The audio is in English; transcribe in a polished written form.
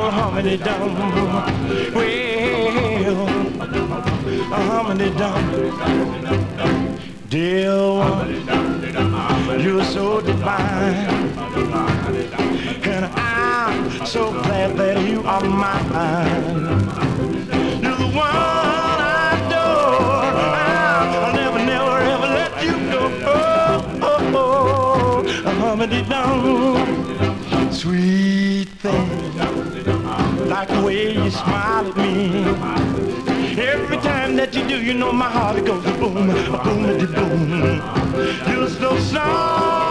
well, hummity dum. Well, hummity dum. Dear one, you're so divine, and I'm so glad that you are mine. You're the one I adore. I'll never, never, ever let you go. Oh, oh, oh, hummity dum. Sweet thing, like the way you smile at me. Every time that you do, you know my heart goes boom, boom, boom. You're so strong.